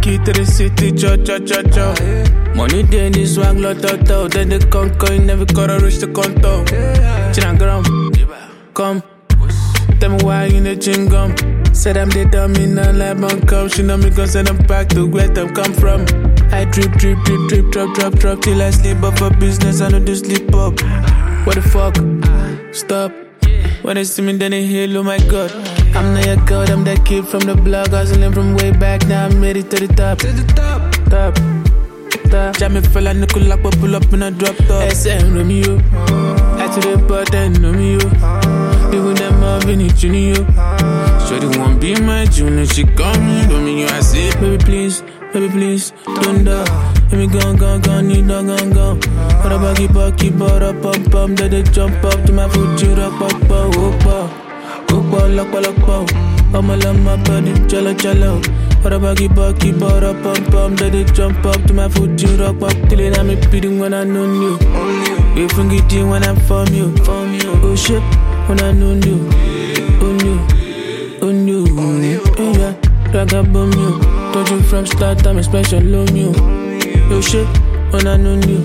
key to the city, cho. Money day in this swag, lot. Then they conquer, you never gotta reach the contour. Chinagram, come. Tell me why you in the gym gum. Said I'm the dummy, none like come. She know me gon' send them back to where them come from. I drip, drop till I sleep up for business, I know they sleep up. What the fuck? Stop. When they see me, then they hail, oh my god. I'm not your god, I'm that kid from the block. Hustling from way back, now I'm made it to the top. Top. Jammy fella, nickel lock, but pull up in a drop top. SM Romeo. I to the button, Romeo. Be with them up in it, Junior. Sure, they won't be my junior. She call me, Romeo, I say, baby, please, don't die. Let me go, need no go. What about keep up, pump, then they jump up to my foot, you rock, lock, I'm a lama body, jello. What about keep up, pump, then they jump up to my foot, you rock, till it I'm beating when I know you. You forget you when I'm from you. Oh shit, when I know you. On you, yeah, drag a bomb you. Told you from start, I'm a special on you. Oh shit, when I know you.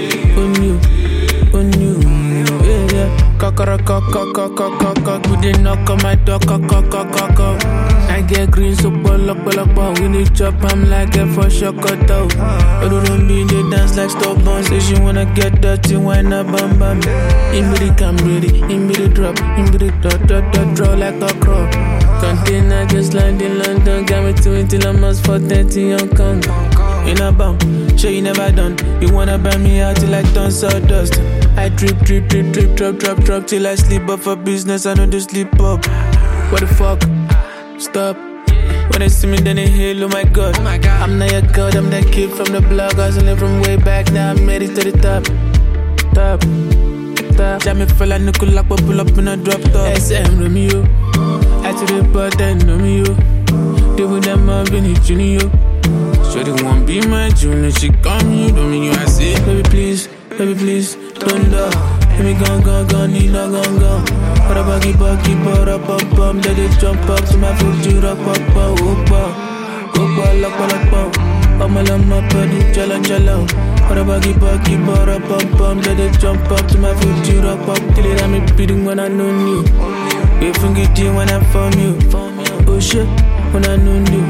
On you, yeah. Cock, we didn't knock on my door, cock. I get green, so ball. We need chop, I'm like a for sure cut out. I don't be they dance like stop on. Say she wanna get dirty, why not bam. In me the cam ready, in me the drop, draw like a crow. Container just land in London, got me 20 almost 430 Hong Kong. In a bomb, sure you never done. You wanna burn me out till I turn sawdust. I drip, drop till I sleep up for business, I know they sleep up. What the fuck? Stop. When they see me, then they hail, oh my god. I'm not your god, I'm that kid from the block. Hustling from way back, now I'm made it to the top. Jammy fella, nickel lock, but pull up in a drop top. SM Romeo. I to the button, Romeo. They with them up in it, Junior. Sure they won't be my junior. She call me, Romeo, I say, baby, please, don't die. Let me go, need no go. What about keep up, pump, then they jump up to my foot, you rock, lock. I'm a lama body, jello. What about keep up, pump, then they jump up to my foot, you rock, till it I'm beating when I know you. You forget you when I'm from you. Oh shit, when I know you.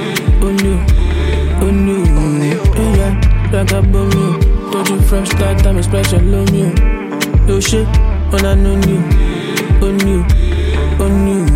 On you, yeah, like a bomb you. Told you from start, I'm a special on you. Oh shit, when I know you. On you.